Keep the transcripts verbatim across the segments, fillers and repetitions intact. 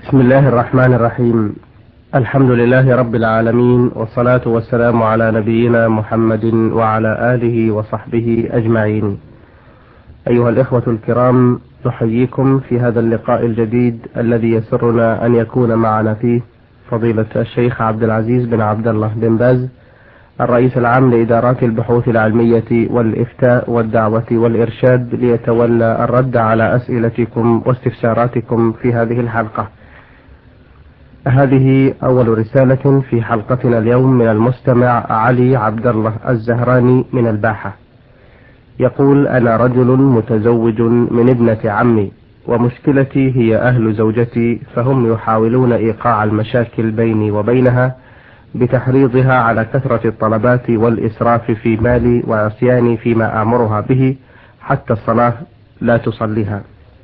بسم الله الرحمن الرحيم. الحمد لله رب العالمين، والصلاة والسلام على نبينا محمد وعلى آله وصحبه أجمعين. أيها الإخوة الكرام، نحييكم في هذا اللقاء الجديد الذي يسرنا أن يكون معنا فيه فضيلة الشيخ عبد العزيز بن عبد الله بن باز، الرئيس العام لإدارات البحوث العلمية والإفتاء والدعوة والإرشاد، ليتولى الرد على أسئلتكم واستفساراتكم في هذه الحلقة. هذه أول رسالة في حلقتنا اليوم من المستمع علي عبد الله الزهراني من الباحة. يقول: أنا رجل متزوج من ابنة عمي، ومشكلتي هي أهل زوجتي، فهم يحاولون إيقاع المشاكل بيني وبينها بتحريضها على كثرة الطلبات والإسراف في مالي وعصياني فيما أمرها به، حتى الصلاة لا تصليها.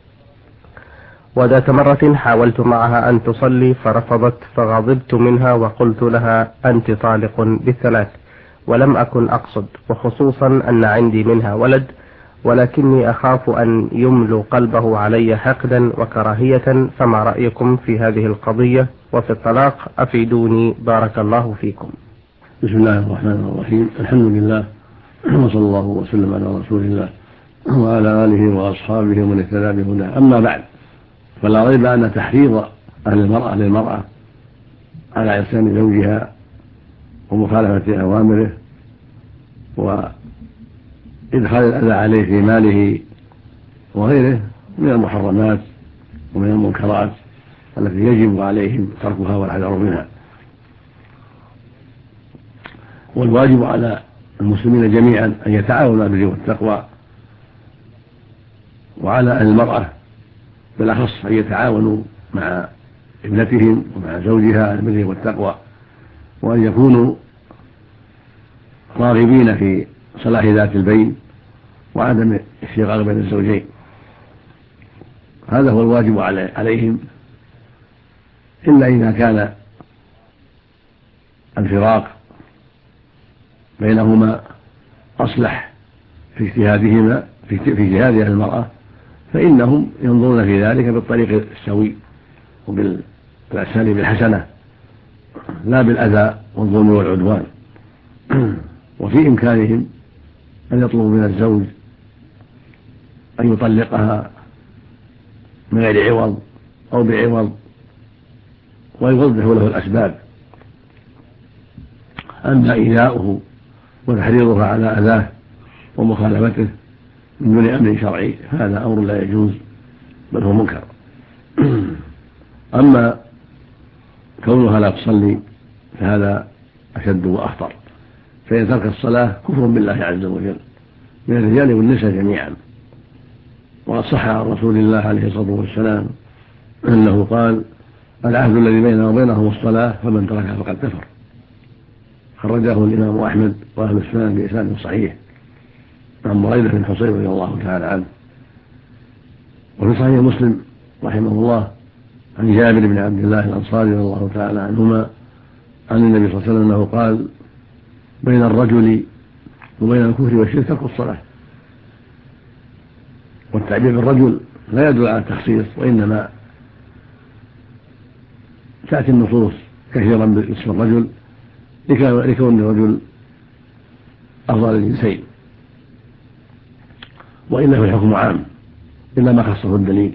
وذات مرة حاولت معها أن تصلي فرفضت، فغضبت منها وقلت لها: أنت طالق بالثلاث. ولم أكن أقصد، وخصوصا أن عندي منها ولد، ولكني أخاف أن يملو قلبه علي حقدا وكراهية. فما رأيكم في هذه القضية وفي الطلاق؟ أفيدوني بارك الله فيكم. بسم الله الرحمن الرحيم. الحمد لله، وصلى الله وسلم على رسول الله وعلى آله وأصحابه ومن اهتدى بهداه. أما بعد، فلا ريب أن تحريض أهل المرأة للمرأة على عصيان زوجها ومخالفة أوامره وإدخال الأذى عليه في ماله وغيره من المحرمات ومن المنكرات التي يجب عليهم تركها والحذر منها. والواجب على المسلمين جميعا أن يتعاونوا بالبر والتقوى، وعلى أهل المرأة بالأخص أن يتعاونوا مع ابنتهم ومع زوجها على البر والتقوى، وأن يكونوا راغبين في صلاح ذات البين وعدم الشقاق بين الزوجين. هذا هو الواجب عليهم، إلا إذا كان الفراق بينهما أصلح في اجتهادهما في اجتهاد المرأة، فإنهم ينظرون في ذلك بالطريق السوي وبالأساليب الحسنة، لا بالأذى والظلم والعدوان. وفي إمكانهم أن يطلبوا من الزوج أن يطلقها من غير عوض أو بعوض، ويوضح له الأسباب. أما إيذاؤه وتحريضها على أذاه ومخالفته من دون أمر شرعي هذا أمر لا يجوز، بل هو منكر. أما كونها لا تصلي فهذا أشد وأخطر، فإن ترك الصلاة كفر بالله عز وجل من الرجال والنساء جميعا. وقد صح عن رسول الله عليه الصلاة والسلام أنه قال: العهد الذي بيننا وبينهم الصلاة، فمن تركها فقد كفر. خرجه الإمام أحمد وأهل السنن بإسناد صحيح عن بريدة بن حصير رضي الله تعالى عنه. وفي صحيح مسلم رحمه الله عن جابر بن عبد الله الأنصاري رضي الله تعالى عنهما عن النبي صلى الله عليه وسلم أنه قال: بين الرجل وبين الكفر والشرك ترك الصلاة. والتعبير بالرجل لا يدل على التخصيص، وإنما تأتي النصوص كثيرا باسم الرجل لكون الرجل أفضل الجنسين، وإلا في الحكم عام إلا ما خصه الدليل.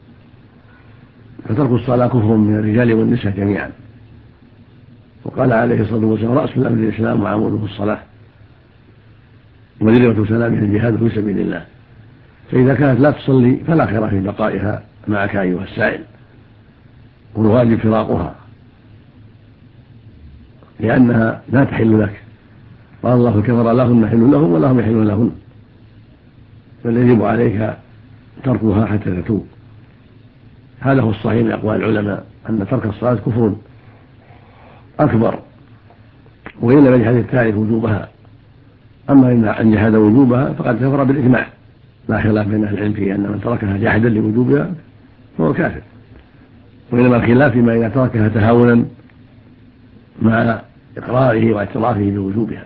فترك الصلاة كفر من الرجال والنساء جميعا. وقال عليه الصلاة والسلام: رأس الأمر الإسلام وعموده الصلاة، وذروة سلامه الجهاد في سبيل الله. فإذا كانت لا تصلي فلا خير في بقائها معك أيها السائل، والواجب فراقها لأنها لا تحل لك، قال الله: كفر لهن حل لهم ولهم يحلون لهن. بل يجب عليك تركها حتى تتوب. هذا هو الصحيح من أقوال العلماء، أن ترك الصلاة كفر أكبر، وإن لم يجحد التارك وجوبها. أما إن جحد وجوبها فقد كفر بالإجماع، لا خلاف بين أهل العلم في أن من تركها جحدا لوجوبها فهو كافر، وإنما الخلاف فيما إذا تركها تهاونا مع إقراره واعترافه بوجوبها.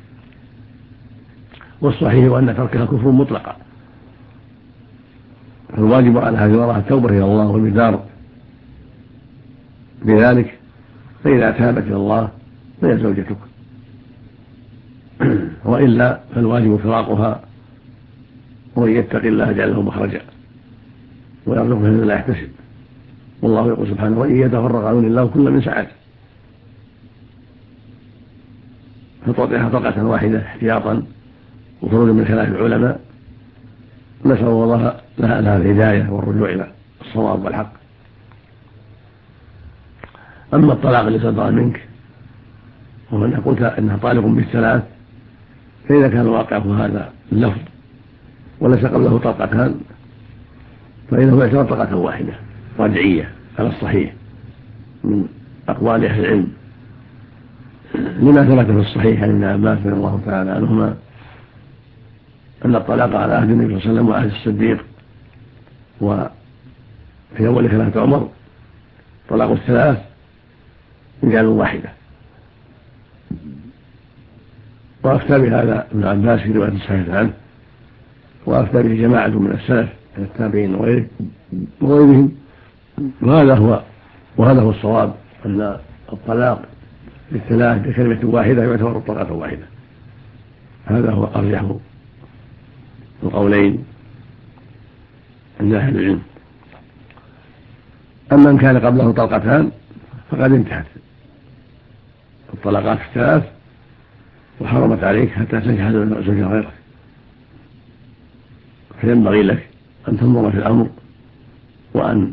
والصحيح أن تركها كفر مطلقا، فالواجب على هذه المرأة التوبة إلى الله والبدار بذلك، فإذا تابت إلى الله فهي زوجتك، وإلا فالواجب فراقها، ومن يتق الله يجعل له مخرجا ويرزقه من لا يحتسب. والله يقول سبحانه: وإن يتفرقا يغني الله كل من سعته. فتعطيها طلقة واحدة احتياطا وخروجا من خلاف العلماء، نسأل الله لها الهداية والرجوع إلى الصواب والحق. أما الطلاق الذي صدر منك ومن قلت أنها طالق بالثلاث، فإذا كان واقعه هذا اللفظ وليس قبله طلقتان فإنه يعتبر طلقة واحدة رجعية على الصحيح من أقوال أهل العلم، لما ثبت في الصحيح عن ابن عباس رضي الله تعالى عنهما أن الطلاق على عهد النبي صلى الله عليه وسلم وعهد الصديق وفي أول خلافة عمر طلاق الثلاث رجال واحدة. وأفتى بهذا ابن عباس في رواية صحيحة عنه، وأفتى به جماعة من السلف من التابعين وغيرهم، وهذا هو وهذا هو الصواب، أن الطلاق بالثلاث بكلمة واحدة يعتبر طلقة واحدة. هذا هو أرجح القولين عند أهل العلم. أما إن كان قبله طلقتان فقد انتهت الطلقات الثلاث وحرمت عليك حتى تنكح زوجا غيرك. فينبغي لك أن تنظر في الأمر وأن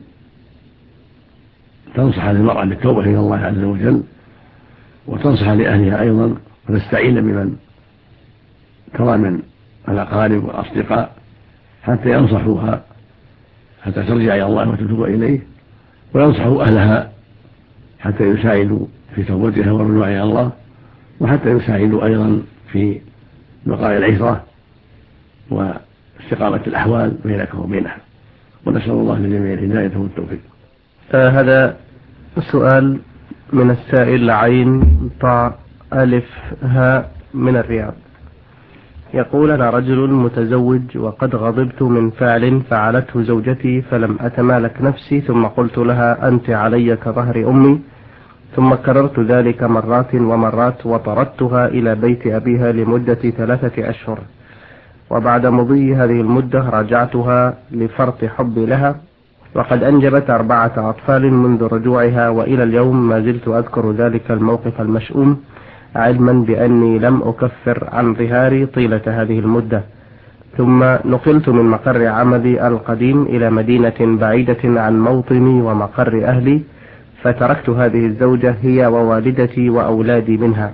تنصح للمرأة بالتوبة إلى الله عز وجل، وتنصح لأهلها أيضا، وتستعين بمن ترى من الأقارب والأصدقاء حتى ينصحوها حتى ترجع إلى الله وتتوب إليه، وينصحوا أهلها حتى يساعدوا في توبتها والرجوع إلى الله، وحتى يساعدوا أيضا في بقاء العشرة واستقامة الأحوال بينك وبينها. ونسأل الله للجميع الهداية والتوفيق. آه هذا السؤال من السائل عين طاء ألف هاء من الرياض، يقول: أنا رجل متزوج وقد غضبت من فعل فعلته زوجتي فلم أتمالك نفسي، ثم قلت لها: أنت علي كظهر أمي، ثم كررت ذلك مرات ومرات وطردتها إلى بيت أبيها لمدة ثلاثة أشهر، وبعد مضي هذه المدة راجعتها لفرط حبي لها، وقد أنجبت أربعة أطفال منذ رجوعها، وإلى اليوم ما زلت أذكر ذلك الموقف المشؤوم، علما بأني لم أكفر عن ظهاري طيلة هذه المدة. ثم نقلت من مقر عملي القديم إلى مدينة بعيدة عن موطني ومقر أهلي، فتركت هذه الزوجة هي ووالدتي وأولادي منها،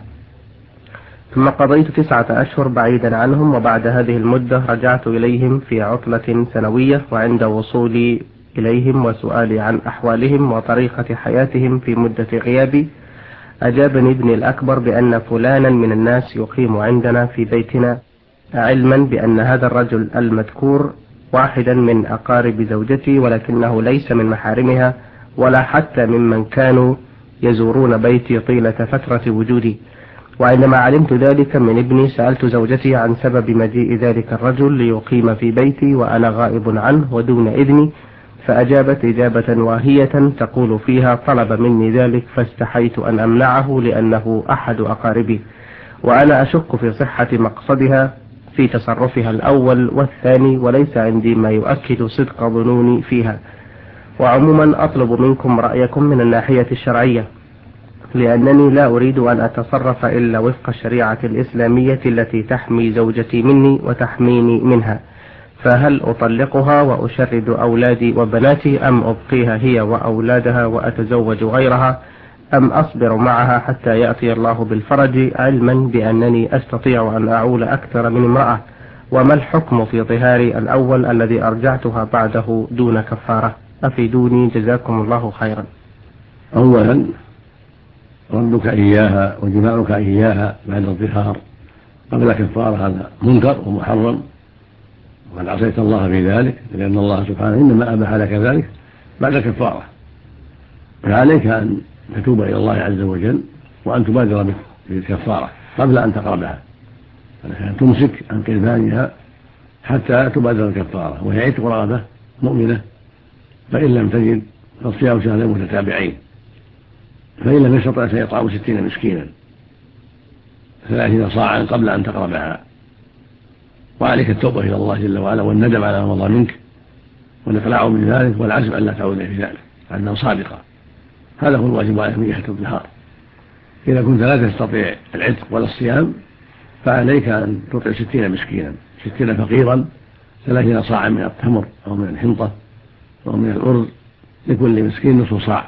ثم قضيت تسعة أشهر بعيدا عنهم، وبعد هذه المدة رجعت إليهم في عطلة سنوية، وعند وصولي إليهم وسؤالي عن أحوالهم وطريقة حياتهم في مدة غيابي، أجابني ابني الأكبر بأن فلانا من الناس يقيم عندنا في بيتنا، علما بأن هذا الرجل المذكور واحدا من أقارب زوجتي، ولكنه ليس من محارمها ولا حتى ممن كانوا يزورون بيتي طيلة فترة وجودي. وعندما علمت ذلك من ابني سألت زوجتي عن سبب مجيء ذلك الرجل ليقيم في بيتي وأنا غائب عنه ودون إذني، فأجابت إجابة واهية تقول فيها: طلب مني ذلك فاستحيت أن أمنعه لأنه أحد أقاربي. وأنا أشك في صحة مقصدها في تصرفها الأول والثاني، وليس عندي ما يؤكد صدق ظنوني فيها. وعموما أطلب منكم رأيكم من الناحية الشرعية، لأنني لا أريد أن أتصرف إلا وفق الشريعة الإسلامية التي تحمي زوجتي مني وتحميني منها. فهل أطلقها وأشرد أولادي وبناتي، أم أبقيها هي وأولادها وأتزوج غيرها، أم أصبر معها حتى يأتي الله بالفرج، علما بأنني أستطيع أن أعول أكثر من امرأة؟ وما الحكم في ظهاري الأول الذي أرجعتها بعده دون كفارة؟ أفيدوني جزاكم الله خيرا. أولا، ردك إياها وجماعك إياها بعد الظهار قبل كفارة هذا منكر ومحرم، وقد عصيت الله في ذلك، لأن الله سبحانه إنما أباح لك ذلك بعد كفارة. فعليك أن تتوب إلى الله عز وجل وأن تبادر بالكفارة قبل أن تقربها، أن تمسك عن قربانها حتى تبادر الكفارة، وهي عتق رغبة مؤمنة، فإن لم تجد فصيام شهرين متتابعين فإن لم يستطع فيطعم ستين مسكينا ثلاثين صاعا قبل أن تقربها. وعليك التوبة إلى الله جل وعلا والندم على ما مضى منك والإقلاع من ذلك والعزم أن لا تعود في ذلك أنه صادقة. هذا هو الواجب عليك من جهة الظهار. إذا كنت لا تستطيع العتق ولا الصيام فعليك أن تطعم ستين مسكينا ستين فقيرا ثلاثين صاعا من التمر أو من الحنطة أو من الأرز لكل مسكين نصف صاع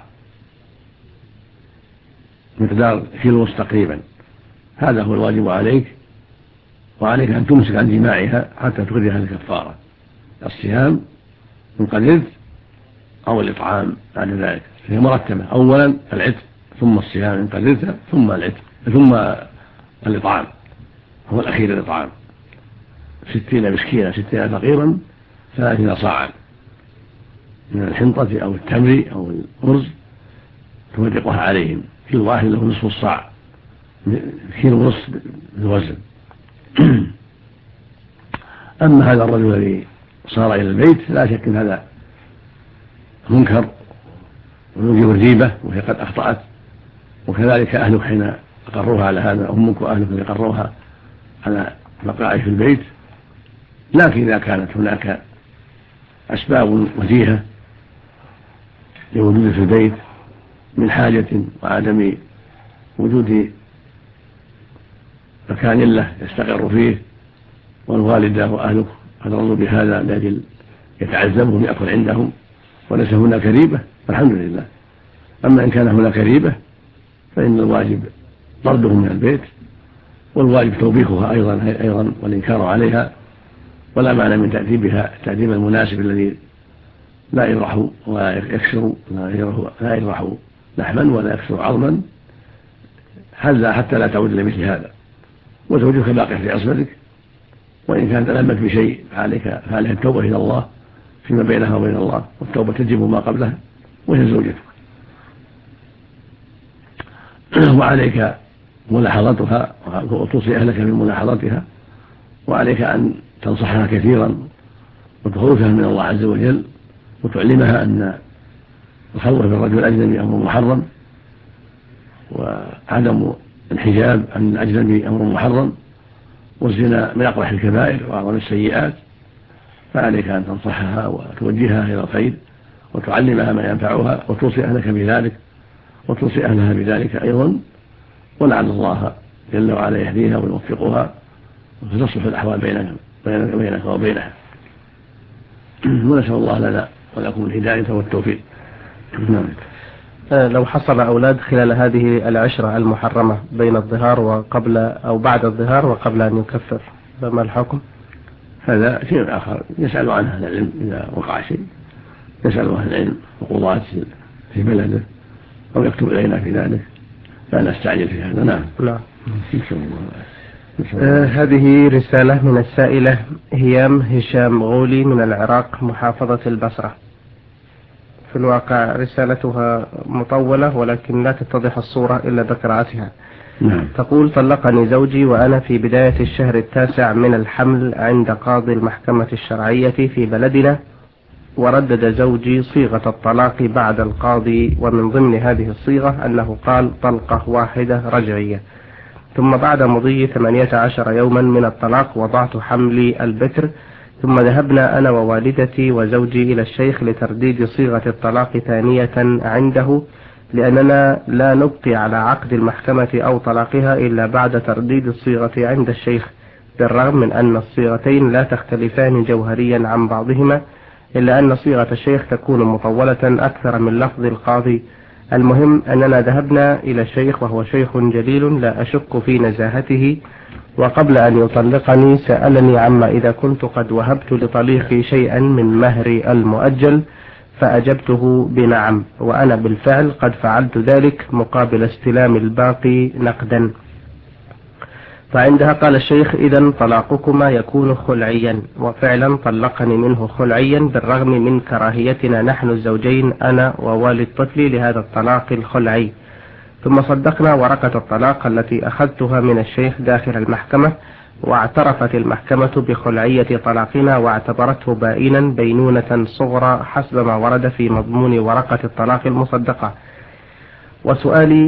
مقدار كيلو تقريبا. هذا هو الواجب عليك. وعليك أن تمسك عن جماعها حتى تخرجها الكفارة الصيام إن قدرت أو الإطعام بعد ذلك. هي مرتبة أولا العتق ثم الصيام إن قدرت ثم العتق ثم الإطعام هو الأخير الإطعام ستين مسكينا ستين فقيرا ثلاثين صاعا من الحنطة أو التمر أو الأرز تفرقها عليهم كيلو واحد له نصف الصاع كيلو ونصف بالوزن. أما هذا الرجل الذي صار إلى البيت لا شك أن هذا منكر ويوجب الريبة وهي قد أخطأت وكذلك أهلك حين أقروها على هذا أمك وأهلك اللي قروها على بقائه في البيت. لكن إذا كانت هناك أسباب وجيهة لوجود في البيت من حاجة وعدم وجود مكان له يستقر فيه والوالدة وأهلك قد رضوا بهذا لأجل يتعذبهم يأكل عندهم وليس هناك ريبة فالحمد لله. أما إن كان هناك ريبة فإن الواجب طردهم من البيت والواجب توبيخها أيضا أيضا والإنكار عليها ولا معنى من تأديبها التأديب المناسب الذي لا يجرح ولا يكسر لا يجرح لحما ولا يكسر عظما هذا حتى لا تعود لمثل هذا. وزوجك باقي في عصمتك وإن كانت ألمت بشيء فعليك فعليها التوبة إلى الله فيما بينها وبين الله والتوبة تجب ما قبلها وهي زوجتك. وعليك ملاحظتها وتوصي أهلك بملاحظتها وعليك أن تنصحها كثيرا وتخوفها من الله عز وجل وتعلمها أن الخلوة بالرجل الأجنبي أمر محرم وعدم الحجاب عن الأجنبي أمر محرم والزنا من أقبح الكبائر وأعظم السيئات. فعليك أن تنصحها وتوجهها إلى الخير وتعلمها ما ينفعها وتوصي أهلك بذلك وتوصي أهلها بذلك أيضا ولعل الله جل وعلا يهديها ويوفقها وتصلح الأحوال بينك بينك وبينها. ونسأل الله لنا ولكم الهداية والتوفيق. نعم. لو حصل أولاد خلال هذه العشرة المحرمة بين الظهار وقبل أو بعد الظهار وقبل أن يكفر فما الحكم؟ هذا شيء آخر يسأل عنه أهل العلم إذا وقع شيء يسأل أهل العلم وقضاة في بلده أو يكتب إلينا في ذلك لا نستعجل في هذا. نعم. لا. آه هذه رسالة من السائلة هيام هشام غولي من العراق محافظة البصرة. في الواقع رسالتها مطولة ولكن لا تتضح الصورة إلا بقراءتها. نعم. تقول: طلقني زوجي وأنا في بداية الشهر التاسع من الحمل عند قاضي المحكمة الشرعية في بلدنا، وردد زوجي صيغة الطلاق بعد القاضي، ومن ضمن هذه الصيغة أنه قال طلقة واحدة رجعية. ثم بعد مضي ثمانية عشر يوما من الطلاق وضعت حملي البكر، ثم ذهبنا أنا ووالدتي وزوجي إلى الشيخ لترديد صيغة الطلاق ثانية عنده، لأننا لا نبقي على عقد المحكمة أو طلاقها إلا بعد ترديد الصيغة عند الشيخ، بالرغم من أن الصيغتين لا تختلفان جوهريا عن بعضهما، إلا أن صيغة الشيخ تكون مطولة أكثر من لفظ القاضي. المهم أننا ذهبنا إلى الشيخ وهو شيخ جليل لا أشك في نزاهته، وقبل أن يطلقني سألني عما إذا كنت قد وهبت لطليقي شيئا من مهري المؤجل، فأجبته بنعم، وأنا بالفعل قد فعلت ذلك مقابل استلام الباقي نقدا. فعندها قال الشيخ: إذن طلاقكما يكون خلعيا، وفعلا طلقني منه خلعيا بالرغم من كراهيتنا نحن الزوجين أنا ووالد طفلي لهذا الطلاق الخلعي. ثم صدقنا ورقة الطلاق التي أخذتها من الشيخ داخل المحكمة، واعترفت المحكمة بخلعية طلاقنا واعتبرته بائنا بينونة صغرى حسب ما ورد في مضمون ورقة الطلاق المصدقة. وسؤالي: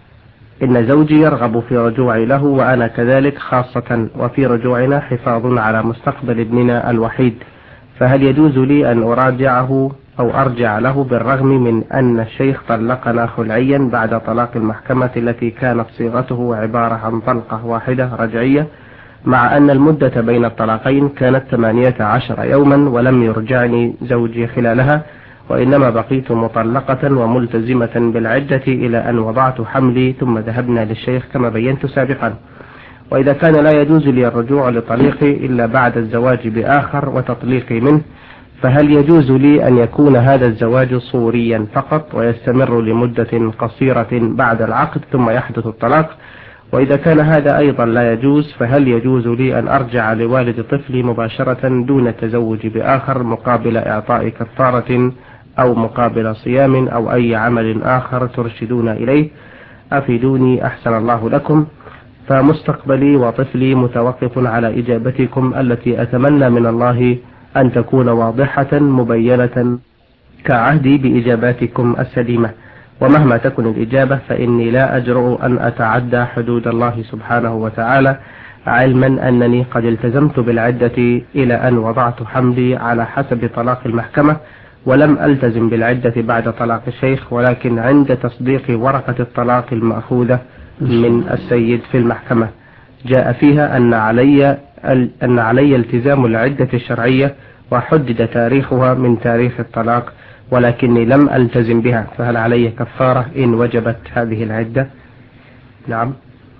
إن زوجي يرغب في رجوعي له وأنا كذلك، خاصة وفي رجوعنا حفاظ على مستقبل ابننا الوحيد، فهل يجوز لي أن أراجعه أو أرجع له بالرغم من أن الشيخ طلقنا خلعيا بعد طلاق المحكمة التي كانت صيغته عبارة عن طلقة واحدة رجعية، مع أن المدة بين الطلاقين كانت ثمانية عشر يوما ولم يرجعني زوجي خلالها، وإنما بقيت مطلقة وملتزمة بالعدة إلى أن وضعت حملي ثم ذهبنا للشيخ كما بينت سابقا؟ وإذا كان لا يجوز لي الرجوع لطليقي إلا بعد الزواج بآخر وتطليقي منه، فهل يجوز لي أن يكون هذا الزواج صوريا فقط ويستمر لمدة قصيرة بعد العقد ثم يحدث الطلاق؟ وإذا كان هذا أيضا لا يجوز، فهل يجوز لي أن أرجع لوالد طفلي مباشرة دون التزوج بآخر مقابل إعطاء كفارة أو مقابل صيام أو أي عمل آخر ترشدون إليه؟ أفيدوني أحسن الله لكم، فمستقبلي وطفلي متوقف على إجابتكم التي أتمنى من الله أن تكون واضحة مبينة كعهدي بإجاباتكم السليمة، ومهما تكن الإجابة فإني لا أجرؤ أن أتعدى حدود الله سبحانه وتعالى، علما أنني قد التزمت بالعدة إلى أن وضعت حملي على حسب طلاق المحكمة، ولم ألتزم بالعدة بعد طلاق الشيخ، ولكن عند تصديق ورقة الطلاق المأخوذة من السيد في المحكمة جاء فيها أن علي أن علي التزام العدة الشرعية، وحدد تاريخها من تاريخ الطلاق، ولكني لم ألتزم بها، فهل علي كفارة إن وجبت هذه العدة؟ نعم.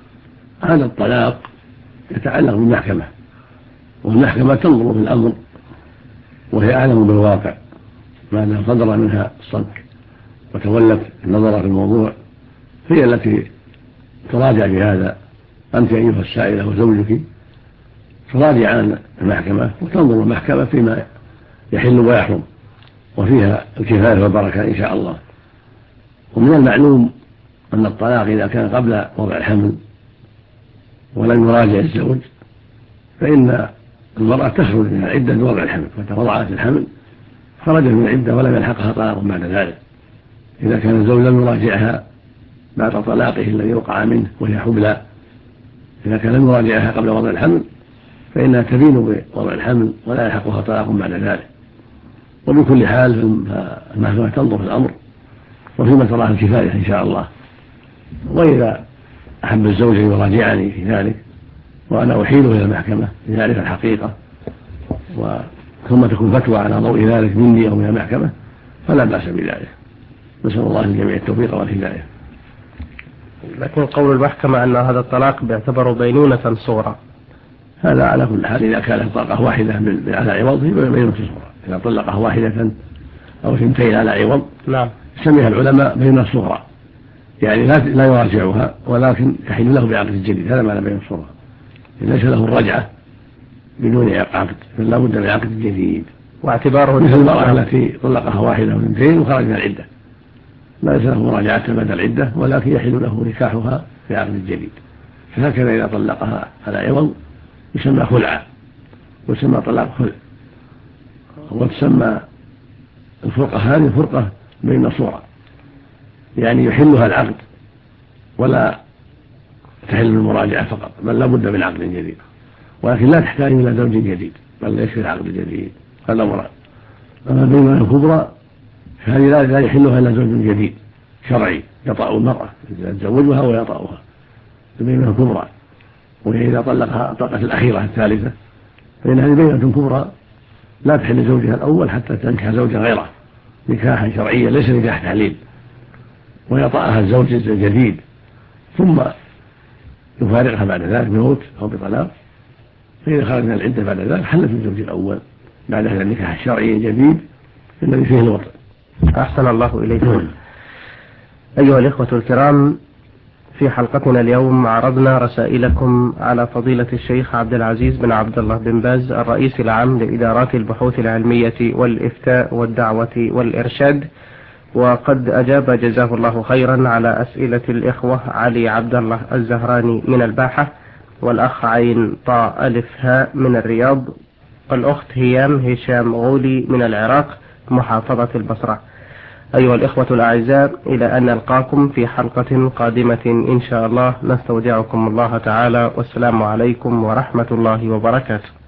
هذا الطلاق يتعلق بالمحكمة، والمحكمة تنظر في الأمر وهي أعلم بالواقع، ما دام صدر منها الصك وتولت النظر في الموضوع، هي التي تراجع بهذا. أنت أيها السائلة وزوجك تراجع عن المحكمة وتنظر المحكمة فيما يحل ويحرم، وفيها الكفاية والبركة إن شاء الله. ومن المعلوم أن الطلاق إذا كان قبل وضع الحمل ولم يراجع الزوج فإن المرأة تخرج من العدة بوضع الحمل، متى وضعت الحمل خرجت من العدة ولم يلحقها طلاق بعد ذلك. إذا كان الزوج لم يراجعها بعد طلاقه الذي وقع منه وهي حبلى، إذا كان لم يراجعها قبل وضع الحمل فإنها تبين بوضع الحمل ولا يلحقها طلاق بعد ذلك. وبكل حال المحكمة تنظر في الأمر وفيما تراه الكفاية إن شاء الله. وإذا أحب الزوج أن يراجعني في ذلك وأنا أحيله إلى المحكمة لذلك الحقيقة، ثم تكون فتوى على ضوء ذلك مني أو من المحكمة، فلا بأس بذلك. نسأل الله للجميع التوفيق والهداية. لكن قول المحكمة أن هذا الطلاق بيعتبر بينونة صغرى، هذا على كل حال إذا كانت طلقة واحدة على عوض هي بينونة صغرى. إذا طلقها واحدة أو ثنتين على عوض نعم سميها العلماء بينونة صغرى، يعني لا لا يراجعها ولكن تحل له بعقد جديد. هذا معنى بينونة صغرى، ليس له الرجعة بدون عقد، فلا بد من عقد جديد. واعتباره مثل المرأة التي طلقها واحدة أو ثنتين وخرج من العدة ليس له مراجعة بعد العدة، ولكن يحل له نكاحها في عقد جديد. فهكذا إذا طلقها على عوض يسمى خلعا ويسمى طلاق خلع، وتسمى الفرقة هذه فرقة بين صورة، يعني يحلها العقد ولا تحل المراجعة فقط، بل لا بد من عقد جديد، ولكن لا تحتاج إلى زوج جديد بل يكفي العقد الجديد. هذا مراد. أما بين الكبرى فهذه لا يحلها إلا زوج جديد شرعي يطأ المرأة، يتزوجها ويطأها بينة كبرى. وإذا طلقها الطلقة الأخيرة الثالثة فإن هذه بينة كبرى لا تحل زوجها الأول حتى تنكح زوجا غيره نكاحا شرعيا ليس نكاح تحليل، ويطأها الزوج الجديد ثم يفارقها بعد ذلك بموت أو بطلاق. فإذا خرج من العدة بعد ذلك حلت الزوج الأول بعد هذا النكاح الشرعي الجديد الذي فيه الوطن. أحسن الله إليكم. أيها الإخوة الكرام، في حلقتنا اليوم عرضنا رسائلكم على فضيلة الشيخ عبد العزيز بن عبد الله بن باز الرئيس العام لإدارات البحوث العلمية والإفتاء والدعوة والإرشاد، وقد أجاب جزاه الله خيرا على أسئلة الإخوة علي عبد الله الزهراني من الباحة، والأخ عين طاء ألف هاء من الرياض، والأخت هيام هشام غولي من العراق محافظة البصرة. أيها الإخوة الأعزاء، إلى أن نلقاكم في حلقة قادمة إن شاء الله، نستودعكم الله تعالى، والسلام عليكم ورحمة الله وبركاته.